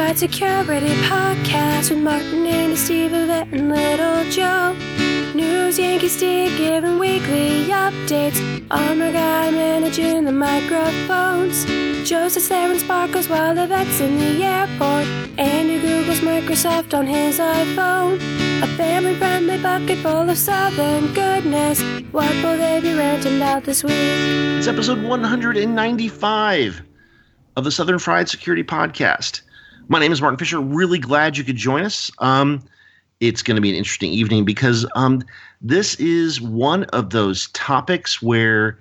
Fried Security Podcast with Martin and Steve, Yvette and Little Joe. News Yankee Steve giving weekly updates. Armor Guy managing the microphones. Joe sits there and sparkles while Yvette's in the airport. Andy Googles Microsoft on his iPhone. A family-friendly bucket full of southern goodness. What will they be ranting about this week? It's episode 195 of the Southern Fried Security Podcast. My name is Martin Fisher. Really glad you could join us. It's going to be an interesting evening because this is one of those topics where,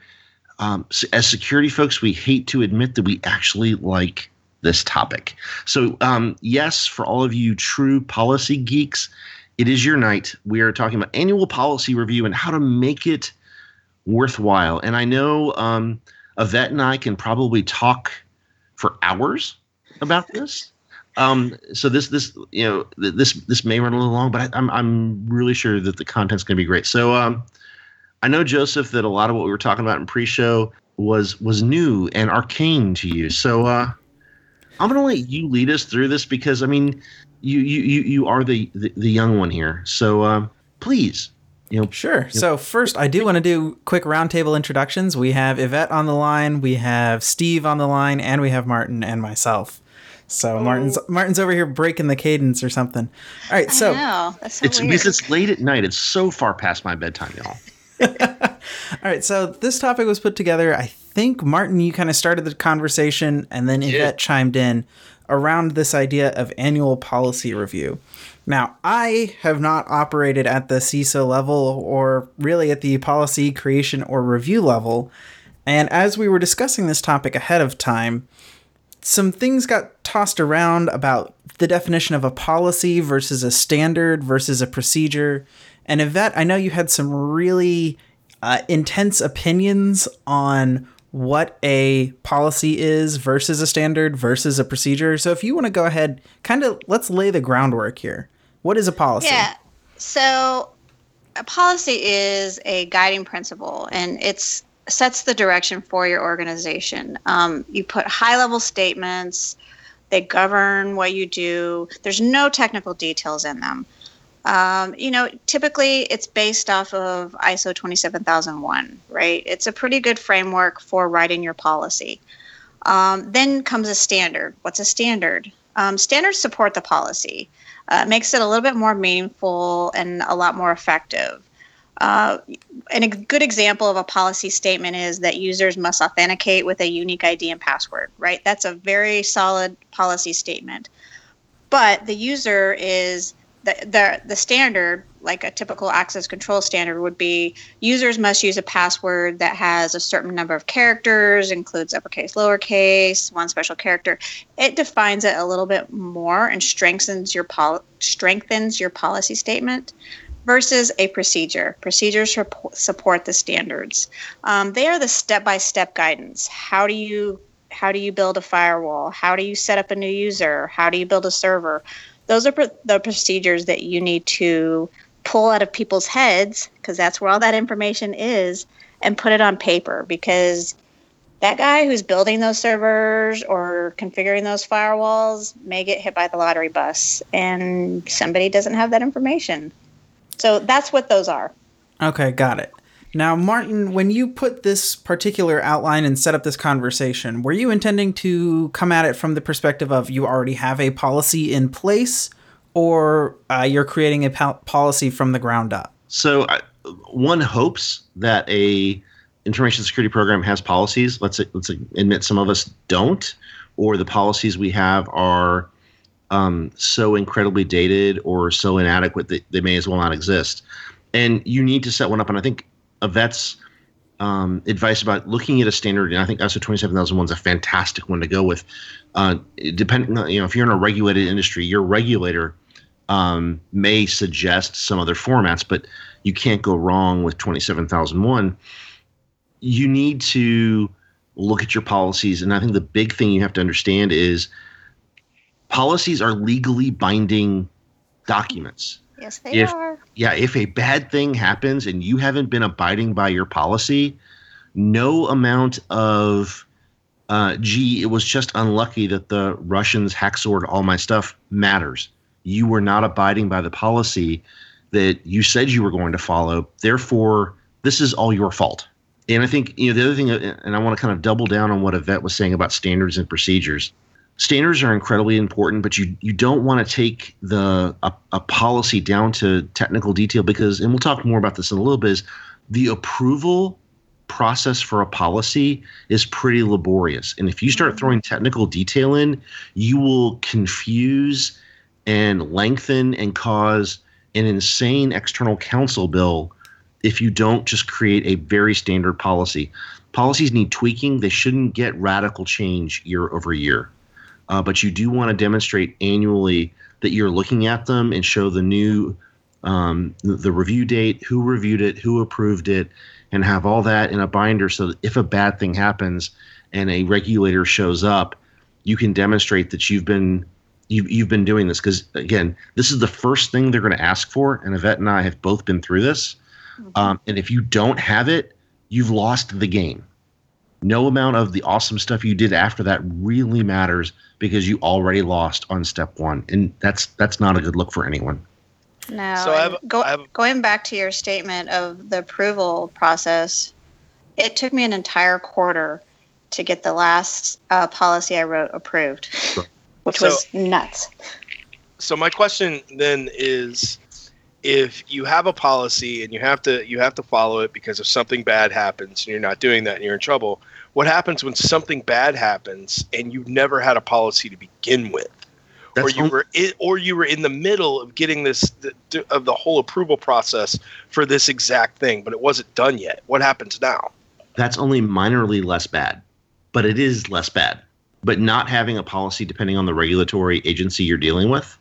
as security folks, we hate to admit that we actually like this topic. So, yes, for all of you true policy geeks, it is your night. We are talking about annual policy review and how to make it worthwhile. And I know Yvette and I can probably talk for hours about this. So this may run a little long, but I'm really sure that the content's going to be great. So I know, Joseph, that a lot of what we were talking about in pre-show was new and arcane to you. So I'm going to let you lead us through this because I mean, you are the young one here. So please. Sure. So first, I do want to do quick roundtable introductions. We have Yvette on the line, we have Steve on the line, and we have Martin and myself. So Martin's over here breaking the cadence or something. All right, so I know. That's so it's weird. because it's late at night. It's so far past my bedtime, y'all. All right, so this topic was put together. I think Martin, you kind of started the conversation, and then Yvette chimed in around this idea of annual policy review. Now, I have not operated at the CISO level or really at the policy creation or review level. And as we were discussing this topic ahead of time, some things got tossed around about the definition of a policy versus a standard versus a procedure. And Yvette, I know you had some really intense opinions on what a policy is versus a standard versus a procedure. So if you want to go ahead, let's lay the groundwork here. What is a policy? Yeah. So a policy is a guiding principle, and it sets the direction for your organization. You put high-level statements. They govern what you do. There's no technical details in them. Typically it's based off of ISO 27001, right? It's a pretty good framework for writing your policy. Then comes a standard. What's a standard? Standards support the policy. Makes it a little bit more meaningful and a lot more effective. And a good example of a policy statement is that users must authenticate with a unique ID and password, right? That's a very solid policy statement. But the user is the standard, like a typical access control standard would be users must use a password that has a certain number of characters, includes uppercase, lowercase, one special character. It defines it a little bit more and strengthens your policy statement versus a procedure. Procedures support the standards. They are the step-by-step guidance. How do you build a firewall? How do you set up a new user? How do you build a server? Those are the procedures that you need to pull out of people's heads, because that's where all that information is, and put it on paper, because that guy who's building those servers or configuring those firewalls may get hit by the lottery bus, and somebody doesn't have that information. So that's what those are. Okay, got it. Now, Martin, when you put this particular outline and set up this conversation, were you intending to come at it from the perspective of you already have a policy in place, or you're creating a policy from the ground up? So one hopes that a information security program has policies. Let's admit some of us don't, or the policies we have are so incredibly dated or so inadequate that they may as well not exist. And you need to set one up. And I think Yvette's advice about looking at a standard, and I think ISO 27001 is a fantastic one to go with. Depending on, if you're in a regulated industry, your regulator may suggest some other formats, but you can't go wrong with 27001. You need to look at your policies, and I think the big thing you have to understand is policies are legally binding documents. Yes, they are. Yeah, if a bad thing happens and you haven't been abiding by your policy, no amount of gee, it was just unlucky that the Russians hacksorted all my stuff matters. You were not abiding by the policy that you said you were going to follow. Therefore, this is all your fault. And I think, the other thing, and I want to kind of double down on what Yvette was saying about standards and procedures. Standards are incredibly important, but you don't want to take a policy down to technical detail because, and we'll talk more about this in a little bit, is the approval process for a policy is pretty laborious. And if you start throwing technical detail in, you will confuse and lengthen and cause an insane external counsel bill if you don't just create a very standard policy. Policies need tweaking. They shouldn't get radical change year over year. But you do want to demonstrate annually that you're looking at them and show the new the review date, who reviewed it, who approved it, and have all that in a binder so that if a bad thing happens and a regulator shows up, you can demonstrate that you've been doing this. Because, again, this is the first thing they're going to ask for, and Yvette and I have both been through this. And if you don't have it, you've lost the game. No amount of the awesome stuff you did after that really matters because you already lost on step one. And that's not a good look for anyone. No. So going back to your statement of the approval process, it took me an entire quarter to get the last policy I wrote approved, which was nuts. So my question then is, if you have a policy and you have to follow it because if something bad happens and you're not doing that and you're in trouble, what happens when something bad happens and you never had a policy to begin with? Or you were in the middle of getting of the whole approval process for this exact thing, but it wasn't done yet. What happens now? That's only minorly less bad, but it is less bad. But not having a policy, depending on the regulatory agency you're dealing with,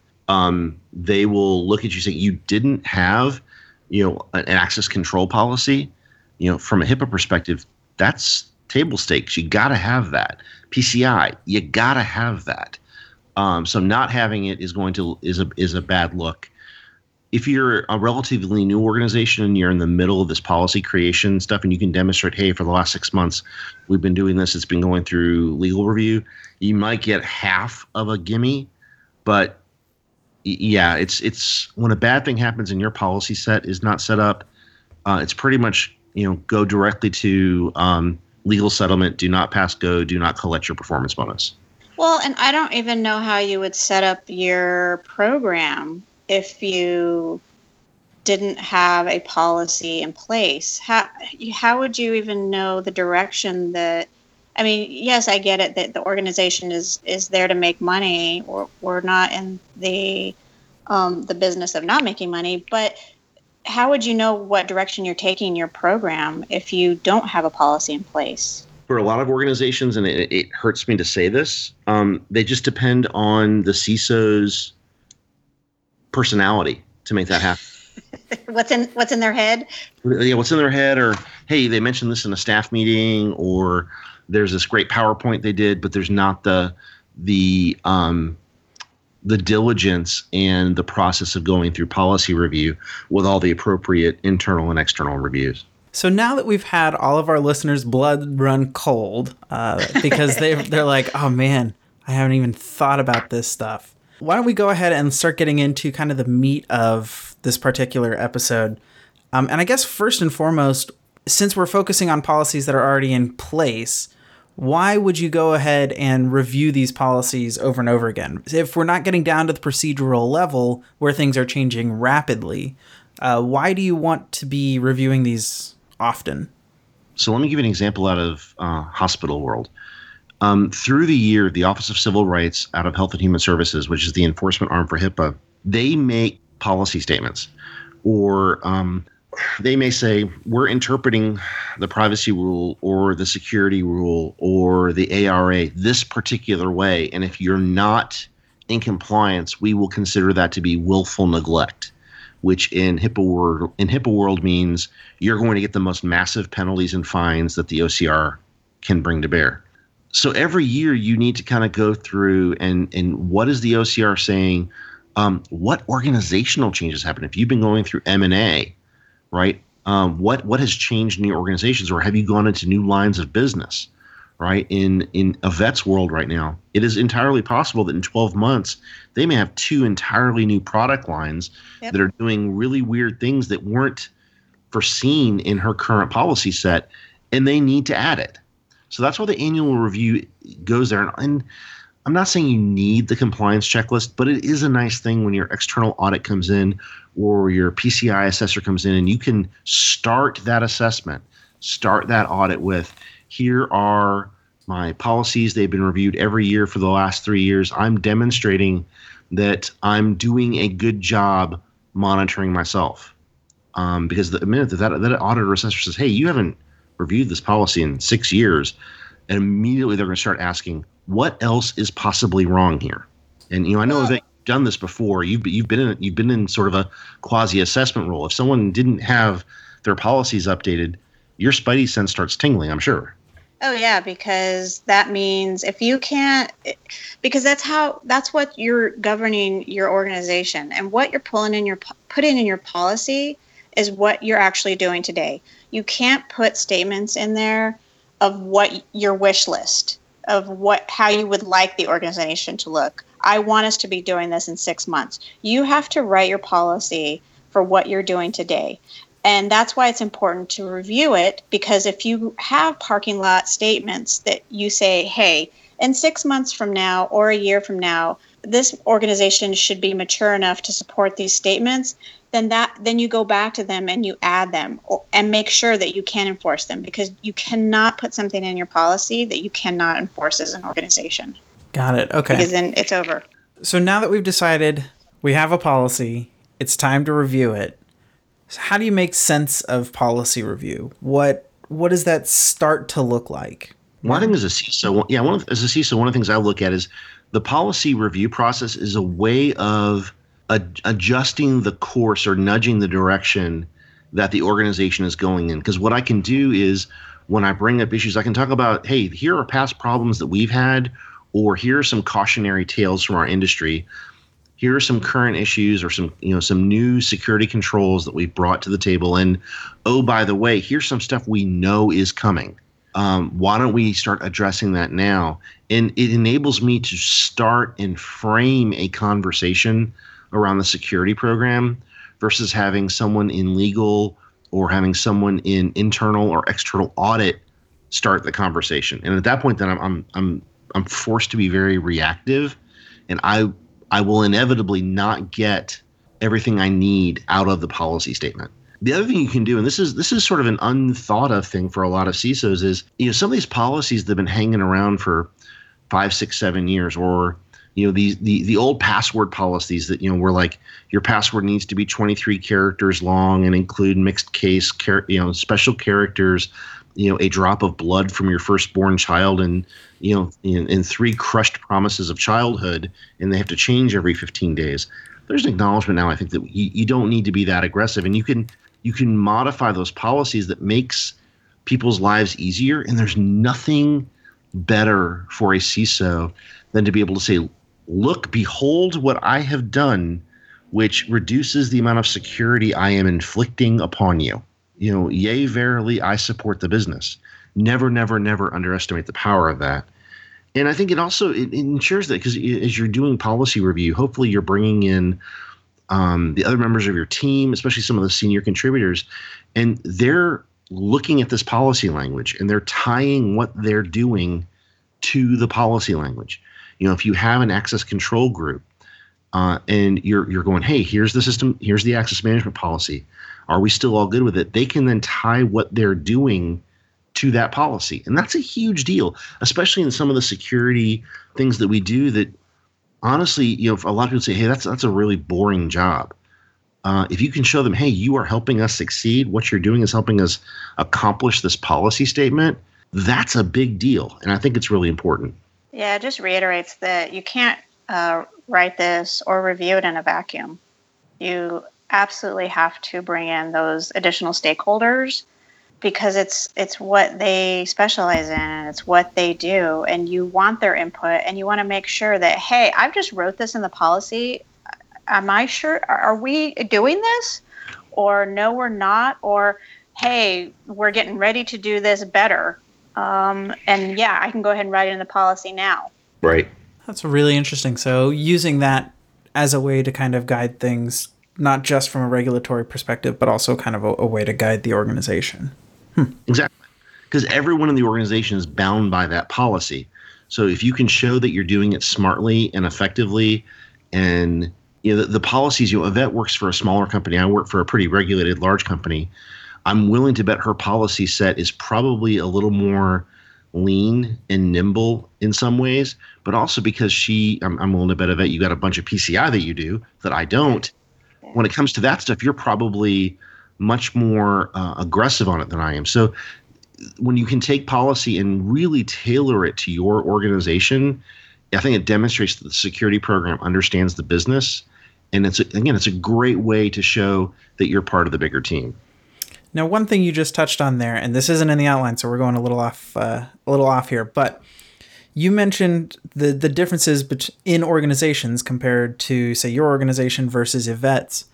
they will look at you saying you didn't have, an access control policy. From a HIPAA perspective, that's table stakes. You got to have that. PCI, you got to have that. So not having it is a bad look. If you're a relatively new organization and you're in the middle of this policy creation stuff and you can demonstrate, hey, for the last 6 months, we've been doing this, it's been going through legal review, you might get half of a gimme. But yeah, it's when a bad thing happens and your policy set is not set up, it's pretty much, go directly to legal settlement, do not pass go, do not collect your performance bonus. Well, and I don't even know how you would set up your program if you didn't have a policy in place. How would you even know the direction that, yes, I get it that the organization is there to make money. We're not in the business of not making money, but how would you know what direction you're taking your program if you don't have a policy in place? For a lot of organizations, and it hurts me to say this, they just depend on the CISO's personality to make that happen. What's in their head? Yeah, what's in their head, or hey, they mentioned this in a staff meeting, or there's this great PowerPoint they did, but there's not the diligence and the process of going through policy review with all the appropriate internal and external reviews. So now that we've had all of our listeners' blood run cold because they're like, oh man, I haven't even thought about this stuff. Why don't we go ahead and start getting into kind of the meat of this particular episode? And I guess first and foremost, since we're focusing on policies that are already in place, why would you go ahead and review these policies over and over again? If we're not getting down to the procedural level where things are changing rapidly, why do you want to be reviewing these often? So let me give you an example out of hospital world. Through the year, the Office of Civil Rights out of Health and Human Services, which is the enforcement arm for HIPAA, they make policy statements, or they may say, we're interpreting the privacy rule or the security rule or the ARA this particular way, and if you're not in compliance, we will consider that to be willful neglect, which in HIPAA world means you're going to get the most massive penalties and fines that the OCR can bring to bear. So every year you need to kind of go through and what is the OCR saying? What organizational changes happen? If you've been going through M&A, right? What has changed in your organizations, or have you gone into new lines of business, right? In a vet's world right now, it is entirely possible that in 12 months, they may have 2 entirely new product lines that are doing really weird things that weren't foreseen in her current policy set, and they need to add it. So that's why the annual review goes there. And I'm not saying you need the compliance checklist, but it is a nice thing when your external audit comes in or your PCI assessor comes in, and you can start that assessment, start that audit with, here are my policies. They've been reviewed every year for the last 3 years. I'm demonstrating that I'm doing a good job monitoring myself. Because the minute that auditor assessor says, hey, you haven't reviewed this policy in 6 years, and immediately they're going to start asking, what else is possibly wrong here? And I know that you've done this before. You've been in sort of a quasi assessment role. If someone didn't have their policies updated, your spidey sense starts tingling, I'm sure. Oh yeah, because that means if you can't, because that's what you're governing your organization, and what you're putting in your policy is what you're actually doing today. You can't put statements in there of what your wish list of how you would like the organization to look. I want us to be doing this in 6 months. You have to write your policy for what you're doing today. And that's why it's important to review it, because if you have parking lot statements that you say, hey, in 6 months from now or a year from now, this organization should be mature enough to support these statements, then you go back to them and you add them and make sure that you can enforce them, because you cannot put something in your policy that you cannot enforce as an organization. Got it. Okay. Because then it's over. So now that we've decided we have a policy, it's time to review it. So how do you make sense of policy review? What does that start to look like? One thing as a CISO, one of the things I look at is the policy review process is a way of adjusting the course or nudging the direction that the organization is going in. Because what I can do is, when I bring up issues, I can talk about, hey, here are past problems that we've had, or here are some cautionary tales from our industry. Here are some current issues or some new security controls that we've brought to the table. And, oh, by the way, here's some stuff we know is coming. Why don't we start addressing that now? And it enables me to start and frame a conversation around the security program versus having someone in legal or having someone in internal or external audit start the conversation. And at that point, then I'm forced to be very reactive, and I will inevitably not get everything I need out of the policy statement. The other thing you can do, and this is sort of an unthought of thing for a lot of CISOs, is some of these policies that have been hanging around for 5, 6, 7 years, or the old password policies that were like, your password needs to be 23 characters long and include mixed case special characters, a drop of blood from your firstborn child, and in 3 crushed promises of childhood, and they have to change every 15 days. There's an acknowledgement now, I think, that you don't need to be that aggressive, and you can modify those policies that makes people's lives easier. And there's nothing better for a CISO than to be able to say, look, behold what I have done, which reduces the amount of security I am inflicting upon you. Yea, verily, I support the business. Never, never, never underestimate the power of that. And I think it ensures that, because as you're doing policy review, hopefully you're bringing in the other members of your team, especially some of the senior contributors, and they're looking at this policy language and they're tying what they're doing to the policy language. If you have an access control group and you're going, hey, here's the system, here's the access management policy, are we still all good with it? They can then tie what they're doing to that policy. And that's a huge deal, especially in some of the security things that we do that, honestly, a lot of people say, hey, that's a really boring job. If you can show them, hey, you are helping us succeed, what you're doing is helping us accomplish this policy statement, that's a big deal. And I think it's really important. Yeah, it just reiterates that you can't write this or review it in a vacuum. You absolutely have to bring in those additional stakeholders, because it's what they specialize in and it's what they do, and you want their input, and you want to make sure that, hey, I've just wrote this in the policy. Am I sure? Are we doing this? Or no, we're not. Or, hey, we're getting ready to do this better. And yeah, I can go ahead and write it in the policy now. Right. That's really interesting. So using that as a way to kind of guide things, not just from a regulatory perspective, but also kind of a way to guide the organization. Exactly. Because everyone in the organization is bound by that policy. So if you can show that you're doing it smartly and effectively, and the policies, Yvette works for a smaller company. I work for a pretty regulated large company. I'm willing to bet her policy set is probably a little more lean and nimble in some ways, but also because I'm willing to bet Yvette, you got a bunch of PCI that you do that I don't. When it comes to that stuff, you're probably much more aggressive on it than I am. So when you can take policy and really tailor it to your organization, I think it demonstrates that the security program understands the business. And it's a great way to show that you're part of the bigger team. Now, one thing you just touched on there, and this isn't in the outline, so we're going a little off here, but you mentioned the differences in organizations compared to, say, your organization versus Yvette's.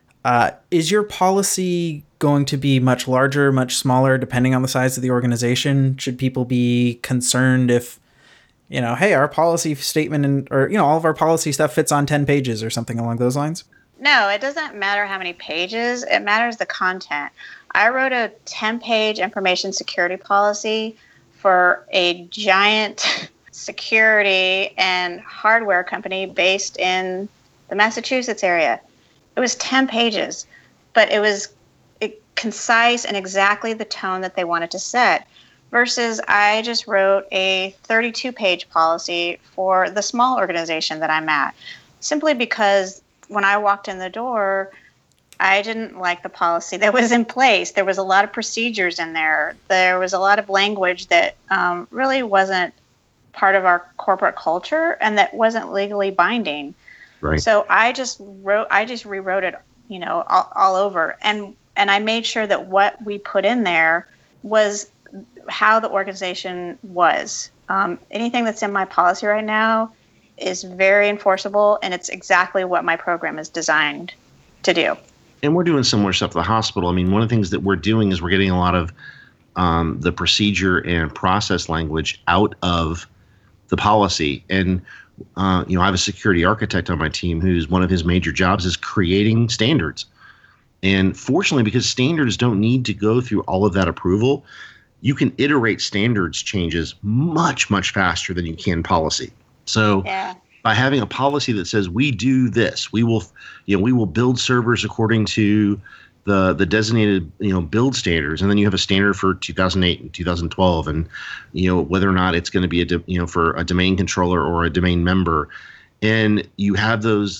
Is your policy going to be much larger, much smaller, depending on the size of the organization? Should people be concerned if, hey, our policy statement or all of our policy stuff fits on 10 pages or something along those lines? No, it doesn't matter how many pages. It matters the content. I wrote a 10-page information security policy for a giant security and hardware company based in the Massachusetts area. It was 10 pages, but it was concise and exactly the tone that they wanted to set. Versus I just wrote a 32-page policy for the small organization that I'm at, simply because when I walked in the door, I didn't like the policy that was in place. There was a lot of procedures in there. There was a lot of language that really wasn't part of our corporate culture and that wasn't legally binding. Right. So I just rewrote it, all over. And I made sure that what we put in there was how the organization was. Anything that's in my policy right now is very enforceable, and it's exactly what my program is designed to do. And we're doing similar stuff at the hospital. I mean, one of the things that we're doing is we're getting a lot of the procedure and process language out of the policy. And, I have a security architect on my team who's one of his major jobs is creating standards. And fortunately, because standards don't need to go through all of that approval, you can iterate standards changes much, much faster than you can policy. So by having a policy that says we do this, we will build servers according to the designated build standards, and then you have a standard for 2008 and 2012, and whether or not it's going to be for a domain controller or a domain member, and you have those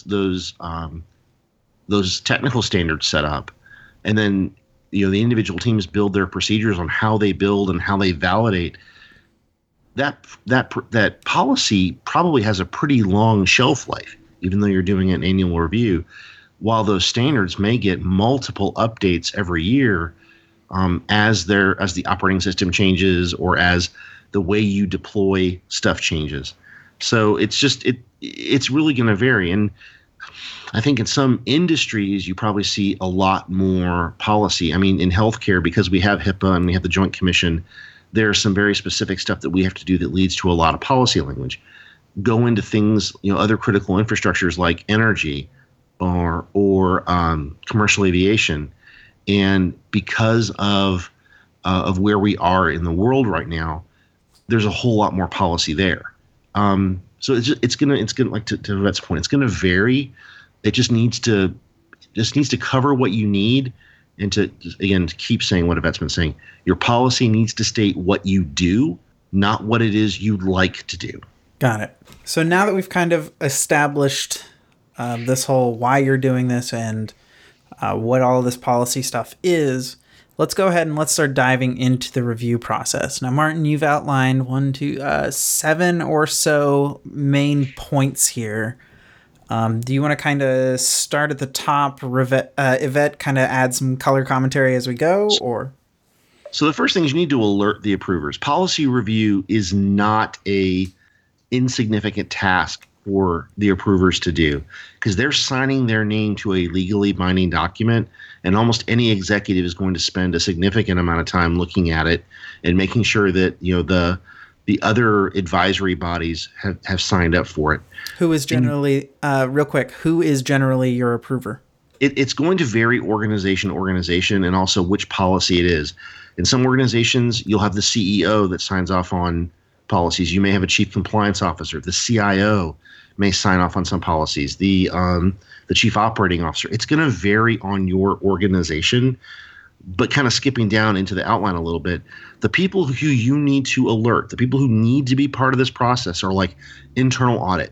technical standards set up, and then the individual teams build their procedures on how they build and how they validate. That policy probably has a pretty long shelf life, even though you're doing an annual review, while those standards may get multiple updates every year as the operating system changes or as the way you deploy stuff changes. So it's really going to vary. And I think in some industries, you probably see a lot more policy. I mean, in healthcare, because we have HIPAA and we have the Joint Commission, there's some very specific stuff that we have to do that leads to a lot of policy language. Go into things, other critical infrastructures like energy or commercial aviation. And because of where we are in the world right now, there's a whole lot more policy there. So it's gonna like to Yvette's point, it's gonna vary. It just needs to cover what you need, and to keep saying what Yvette's been saying. Your policy needs to state what you do, not what it is you'd like to do. Got it. So now that we've kind of established this whole why you're doing this and what all of this policy stuff is, let's go ahead and let's start diving into the review process. Now, Martin, you've outlined 7 or so main points here. Do you want to kind of start at the top, Yvette, kind of add some color commentary as we go, or? So the first thing is you need to alert the approvers. Policy review is not a insignificant task for the approvers to do, because they're signing their name to a legally binding document, and almost any executive is going to spend a significant amount of time looking at it and making sure that the other advisory bodies have signed up for it. Who is generally, real quick, who is generally your approver? It's going to vary organization to organization, and also which policy it is. In some organizations, you'll have the CEO that signs off on policies. You may have a chief compliance officer. The CIO may sign off on some policies. The chief operating officer. It's going to vary on your organization. But kind of skipping down into the outline a little bit, the people who you need to alert, the people who need to be part of this process are like internal audit,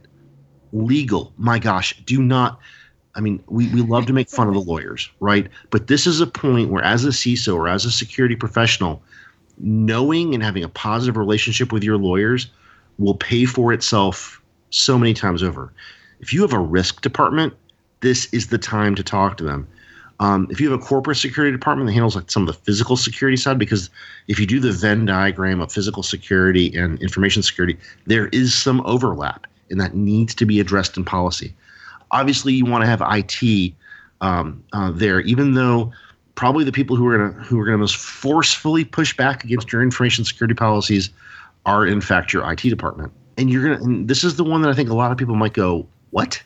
legal. My gosh, do not. I mean, we love to make fun of the lawyers, right? But this is a point where, as a CISO or as a security professional, knowing and having a positive relationship with your lawyers will pay for itself so many times over. If you have a risk department, this is the time to talk to them. If you have a corporate security department that handles like some of the physical security side, because if you do the Venn diagram of physical security and information security, there is some overlap, and that needs to be addressed in policy. Obviously, you want to have IT there, even though probably the people who are gonna most forcefully push back against your information security policies are, in fact, your IT department. And this is the one that I think a lot of people might go, what?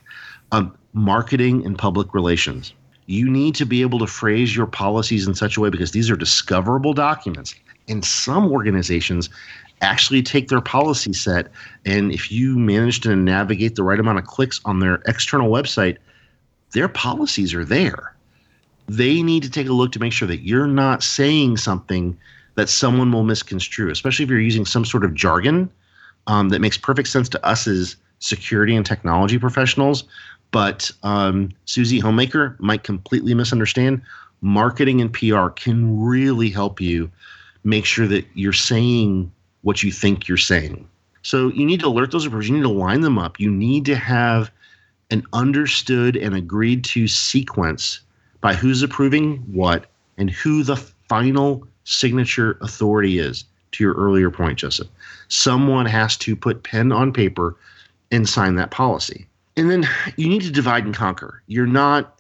Marketing and public relations. You need to be able to phrase your policies in such a way, because these are discoverable documents. And some organizations actually take their policy set, and if you manage to navigate the right amount of clicks on their external website, their policies are there. They need to take a look to make sure that you're not saying something that someone will misconstrue, especially if you're using some sort of jargon that makes perfect sense to us as security and technology professionals, but Susie Homemaker might completely misunderstand. Marketing and PR can really help you make sure that you're saying what you think you're saying. So you need to alert those approvers. You need to line them up. You need to have an understood and agreed to sequence by who's approving what and who the final signature authority is, to your earlier point, Joseph. Someone has to put pen on paper and sign that policy. And then you need to divide and conquer. You can't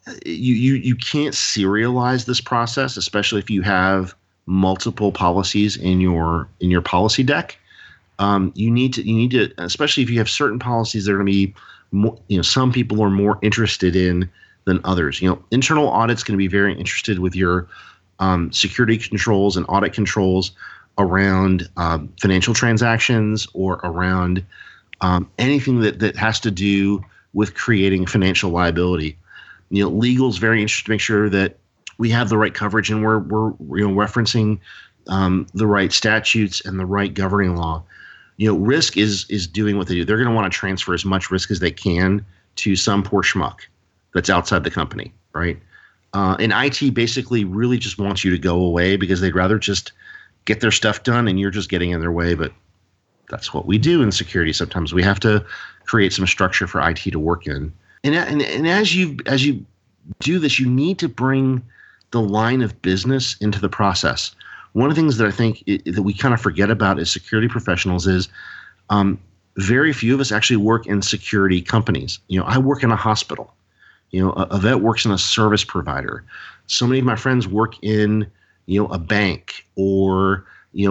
serialize this process, especially if you have multiple policies in your policy deck. You need to, especially if you have certain policies that are going to be more, some people are more interested in than others. Internal audit's going to be very interested with your security controls and audit controls around financial transactions or around anything that has to do with creating financial liability. Legal's very interested to make sure that we have the right coverage and we're referencing the right statutes and the right governing law. Risk is doing what they do. They're going to want to transfer as much risk as they can to some poor schmuck that's outside the company, right? And IT basically really just wants you to go away because they'd rather just get their stuff done and you're just getting in their way. But that's what we do in security. Sometimes we have to create some structure for IT to work in. And as you do this, you need to bring the line of business into the process. One of the things that I think that we kind of forget about as security professionals is very few of us actually work in security companies. I work in a hospital. A vet works in a service provider. So many of my friends work in a bank or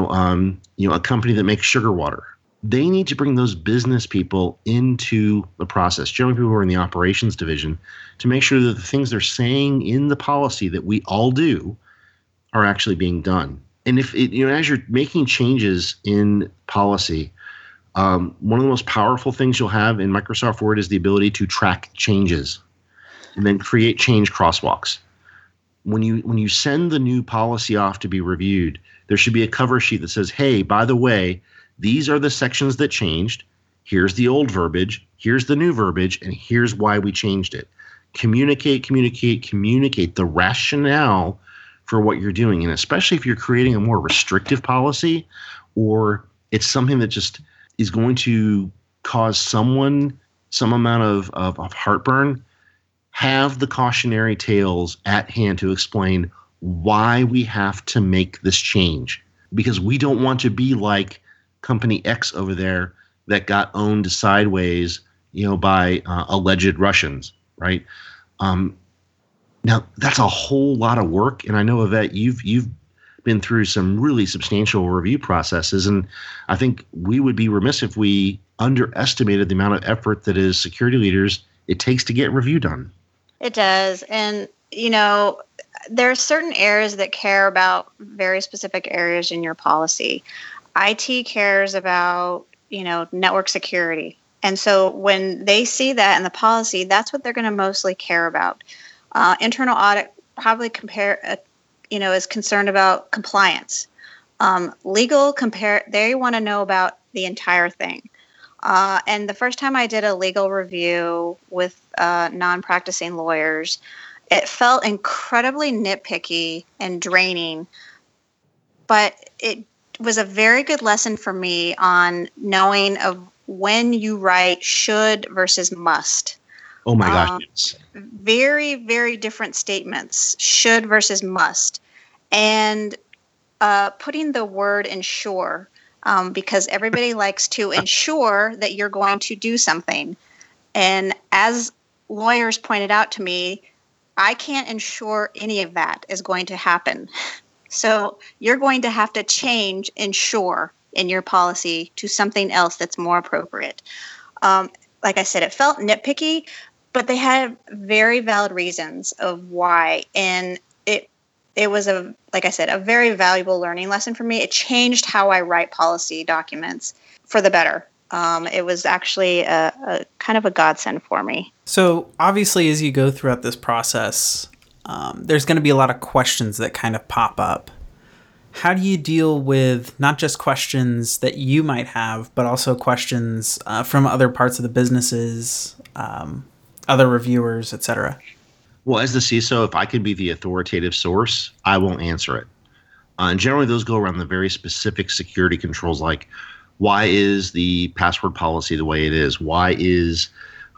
a company that makes sugar water. They need to bring those business people into the process, generally people who are in the operations division, to make sure that the things they're saying in the policy that we all do are actually being done. And if as you're making changes in policy, one of the most powerful things you'll have in Microsoft Word is the ability to track changes and then create change crosswalks. When you send the new policy off to be reviewed, there should be a cover sheet that says, hey, by the way, these are the sections that changed. Here's the old verbiage. Here's the new verbiage. And here's why we changed it. Communicate the rationale for what you're doing. And especially if you're creating a more restrictive policy or it's something that just is going to cause someone some amount of heartburn, have the cautionary tales at hand to explain why we have to make this change. Because we don't want to be like Company X over there that got owned sideways, by alleged Russians, right? Now that's a whole lot of work, and I know, Yvette, you've been through some really substantial review processes, and I think we would be remiss if we underestimated the amount of effort that as security leaders it takes to get review done. It does, and there are certain areas that care about very specific areas in your policy. IT cares about network security, and so when they see that in the policy, that's what they're going to mostly care about. Internal audit probably is concerned about compliance. Legal they want to know about the entire thing. And the first time I did a legal review with non-practicing lawyers, it felt incredibly nitpicky and draining, but it was a very good lesson for me on knowing of when you write should versus must. Oh my gosh, yes. Very, very different statements, should versus must. And putting the word ensure, because everybody likes to ensure that you're going to do something. And as lawyers pointed out to me, I can't ensure any of that is going to happen. So you're going to have to change ensure in your policy to something else that's more appropriate. Like I said, it felt nitpicky, but they had very valid reasons of why. And it was like I said, a very valuable learning lesson for me. It changed how I write policy documents for the better. It was actually a kind of a godsend for me. So obviously, as you go throughout this process, there's going to be a lot of questions that kind of pop up. How do you deal with not just questions that you might have, but also questions from other parts of the businesses, other reviewers, etc.? Well, as the CISO, if I could be the authoritative source, I won't answer it. And generally, those go around the very specific security controls, like why is the password policy the way it is? Why is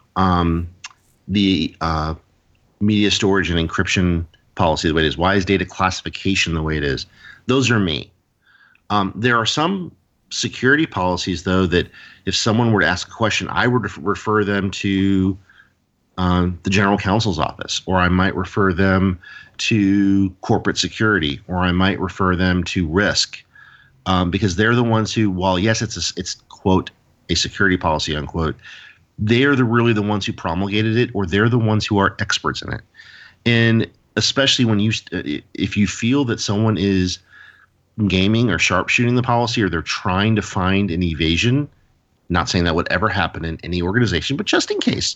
the media storage and encryption policy the way it is? Why is data classification the way it is? Those are me. There are some security policies, though, that if someone were to ask a question, I would refer them to the general counsel's office, or I might refer them to corporate security, or I might refer them to risk, because they're the ones who, while yes, it's quote a security policy unquote, they're really the ones who promulgated it, or they're the ones who are experts in it. And especially when if you feel that someone is gaming or sharpshooting the policy, or they're trying to find an evasion, not saying that would ever happen in any organization, but just in case.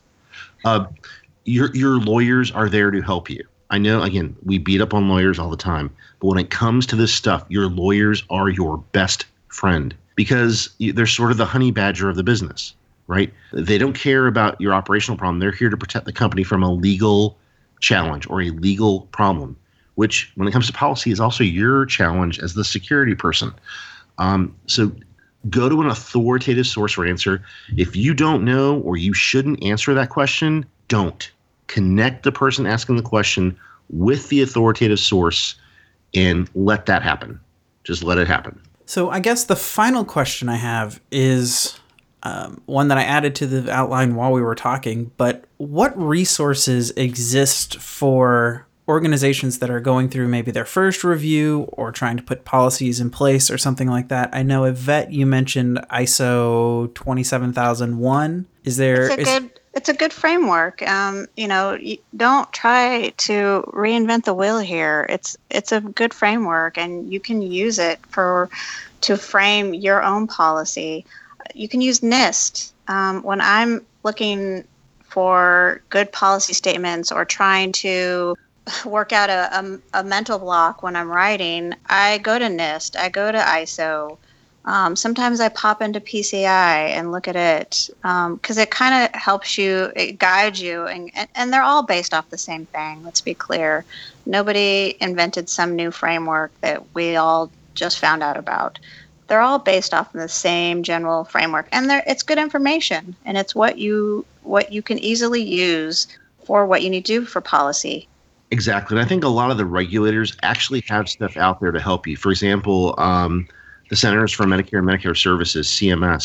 Your lawyers are there to help you. I know, again, we beat up on lawyers all the time, but when it comes to this stuff, your lawyers are your best friend, because they're sort of the honey badger of the business, right? They don't care about your operational problem. They're here to protect the company from a legal challenge or a legal problem, which when it comes to policy is also your challenge as the security person. So go to an authoritative source for answer. If you don't know, or you shouldn't answer that question, don't. Connect the person asking the question with the authoritative source and let that happen. Just let it happen. So I guess the final question I have is one that I added to the outline while we were talking, but what resources exist for organizations that are going through maybe their first review or trying to put policies in place or something like that? I know, Yvette, you mentioned ISO 27001. It's a good framework. You don't try to reinvent the wheel here. It's a good framework, and you can use it to frame your own policy. You can use NIST. When I'm looking for good policy statements or trying to work out a mental block when I'm writing, I go to NIST, I go to ISO. Sometimes I pop into PCI and look at it, because it kind of helps you, it guides you, and they're all based off the same thing. Let's be clear. Nobody invented some new framework that we all just found out about. They're all based off of the same general framework, and it's good information, and it's what you can easily use for what you need to do for policy. Exactly. And I think a lot of the regulators actually have stuff out there to help you. For example, the Centers for Medicare and Medicare Services, CMS,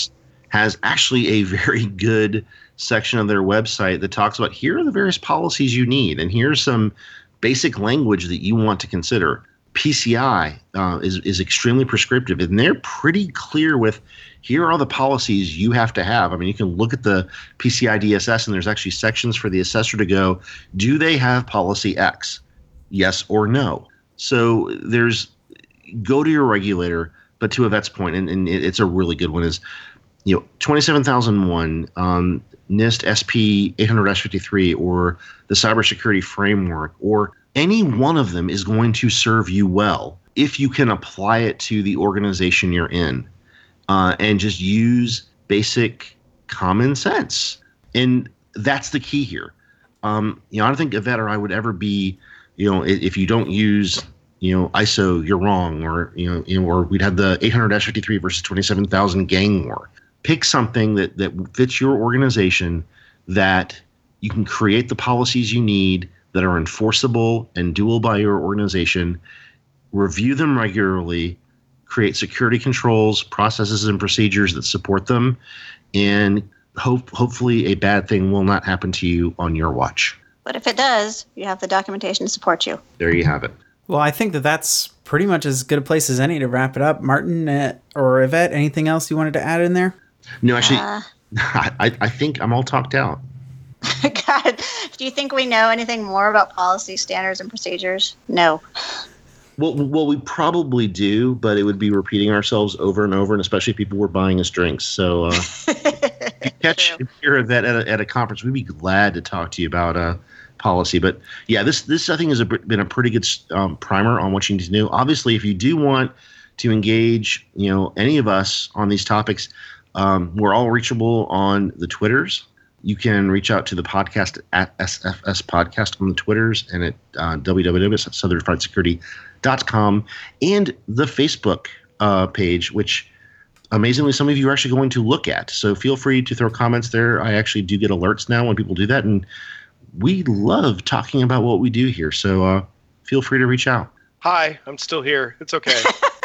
has actually a very good section of their website that talks about here are the various policies you need, and here's some basic language that you want to consider. PCI is extremely prescriptive, and they're pretty clear with here are the policies you have to have. I mean, you can look at the PCI DSS, and there's actually sections for the assessor to go, do they have policy X? Yes or no. So go to your regulator, but to Yvette's point, and it's a really good one, is 27001, NIST SP 800-53, or the cybersecurity framework, or any one of them is going to serve you well if you can apply it to the organization you're in, and just use basic common sense. And that's the key here. I don't think Yvette or I would ever be, if you don't use, ISO, you're wrong, or or we'd have the 800-53 versus 27,000 gang war. Pick something that fits your organization, that you can create the policies you need that are enforceable and doable by your organization, review them regularly, create security controls, processes, and procedures that support them, and hopefully a bad thing will not happen to you on your watch. But if it does, you have the documentation to support you. There you have it. Well, I think that's pretty much as good a place as any to wrap it up. Martin or Yvette, anything else you wanted to add in there? No, actually, I think I'm all talked out. God, do you think we know anything more about policy, standards, and procedures? No. Well, we probably do, but it would be repeating ourselves over and over, and especially if people were buying us drinks. So if you're at a conference, we'd be glad to talk to you about policy. But yeah, this I think has been a pretty good primer on what you need to do. Obviously, if you do want to engage, any of us on these topics, we're all reachable on the Twitters. You can reach out to the podcast at SFS Podcast on the Twitters, and at www.southernfriedsecurity.com, and the Facebook page, which amazingly some of you are actually going to look at. So feel free to throw comments there. I actually do get alerts now when people do that, and we love talking about what we do here. So feel free to reach out. Hi, I'm still here. It's okay.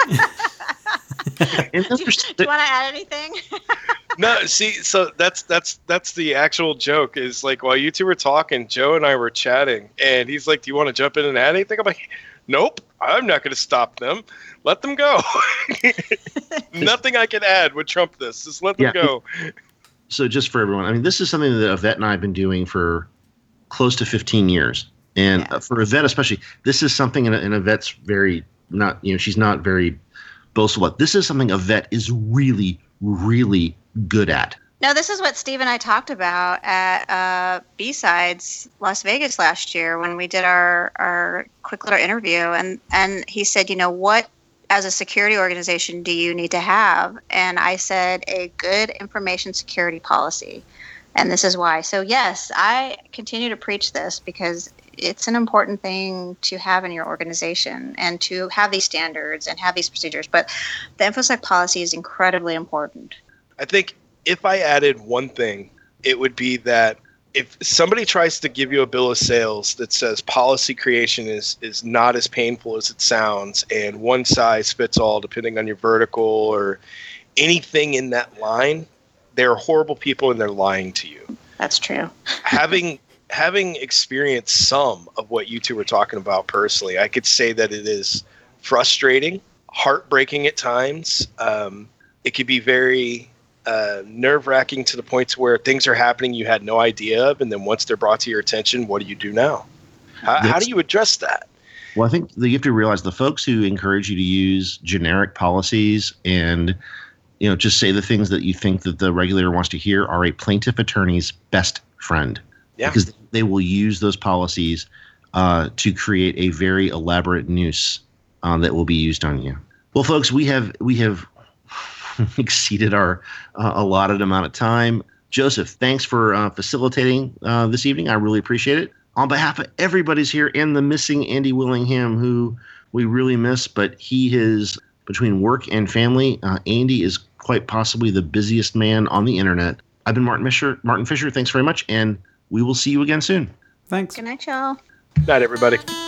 Do you want to add anything? No, see, so that's the actual joke, is like, while you two were talking, Joe and I were chatting, and he's like, do you want to jump in and add anything? I'm like, nope, I'm not going to stop them. Let them go. Nothing I can add would trump this. Just let them go. So just for everyone, I mean, this is something that Yvette and I have been doing for close to 15 years. And for Yvette especially, this is something, and Yvette's very not, she's not very boastful about. This is something Yvette is really, really good at. No, this is what Steve and I talked about at B-Sides Las Vegas last year when we did our quick little interview. And he said, what, as a security organization, do you need to have? And I said, a good information security policy. And this is why. So, yes, I continue to preach this because it's an important thing to have in your organization and to have these standards and have these procedures. But the InfoSec policy is incredibly important. I think if I added one thing, it would be that if somebody tries to give you a bill of sales that says policy creation is not as painful as it sounds and one size fits all depending on your vertical or anything in that line, they're horrible people and they're lying to you. That's true. Having experienced some of what you two were talking about personally, I could say that it is frustrating, heartbreaking at times. It could be very nerve-wracking to the point to where things are happening you had no idea of, and then once they're brought to your attention, what do you do now? How do you address that? Well, I think that you have to realize the folks who encourage you to use generic policies and just say the things that you think that the regulator wants to hear are a plaintiff attorney's best friend. Yeah. Because they will use those policies to create a very elaborate noose that will be used on you. Well, folks, we have exceeded our allotted amount of time. Joseph, thanks for facilitating this evening. I really appreciate it. On behalf of everybody's here and the missing Andy Willingham, who we really miss, but he is between work and family. Andy is quite possibly the busiest man on the internet. I've been Martin Fisher. Thanks very much, and we will see you again soon. Thanks. Good night, y'all. Good night, everybody.